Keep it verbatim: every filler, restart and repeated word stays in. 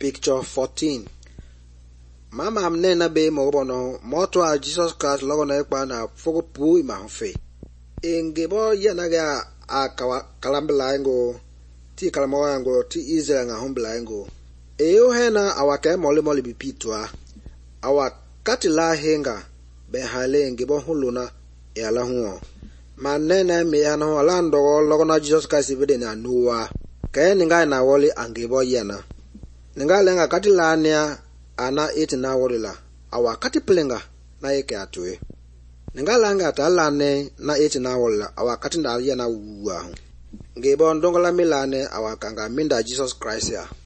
Picture fourteen. Mama amne na be mo bono moto a Jesus Christ logo na ekpa na fogo pu ima hofe. Ingebo yana ga a kalambla ngo ti kalamo ngo ti Israel nga hombla ngo. Eyo hena awake mole mole bipitwa. Awa katila henga be hale ngebo huluna e ala huo. Manene me yana ala ndo logo na Jesus Christ ibede na nuwa. Kaya ninga na woli angebo yana. Ninga lenga katila nia ana iti na wolila. Awa katipilenga na eke atue. Ninga langa talane na iti na wolila. Awa katinda yana uwa. Ngebo ndongola milane awa kanga minda Jesus Christ ya.